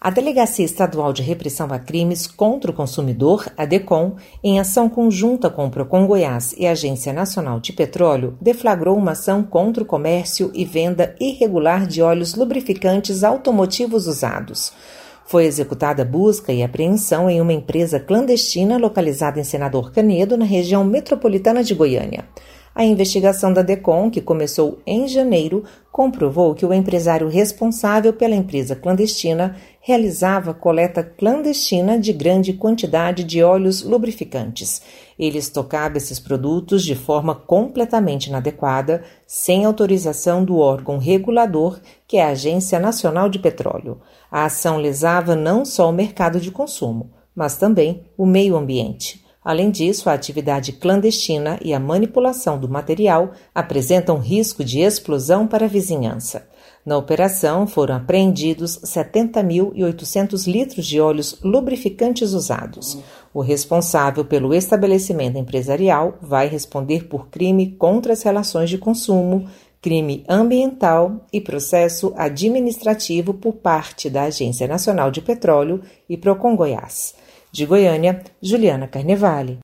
A Delegacia Estadual de Repressão a Crimes contra o Consumidor, a DECOM, em ação conjunta com o Procon Goiás e a Agência Nacional de Petróleo, deflagrou uma ação contra o comércio e venda irregular de óleos lubrificantes automotivos usados. Foi executada busca e apreensão em uma empresa clandestina localizada em Senador Canedo, na região metropolitana de Goiânia. A investigação da DECOM, que começou em janeiro, comprovou que o empresário responsável pela empresa clandestina realizava coleta clandestina de grande quantidade de óleos lubrificantes. Ele estocava esses produtos de forma completamente inadequada, sem autorização do órgão regulador, que é a Agência Nacional de Petróleo. A ação lesava não só o mercado de consumo, mas também o meio ambiente. Além disso, a atividade clandestina e a manipulação do material apresentam risco de explosão para a vizinhança. Na operação, foram apreendidos 70.800 litros de óleos lubrificantes usados. O responsável pelo estabelecimento empresarial vai responder por crime contra as relações de consumo, crime ambiental e processo administrativo por parte da Agência Nacional de Petróleo e Procon Goiás. De Goiânia, Juliana Carnevale.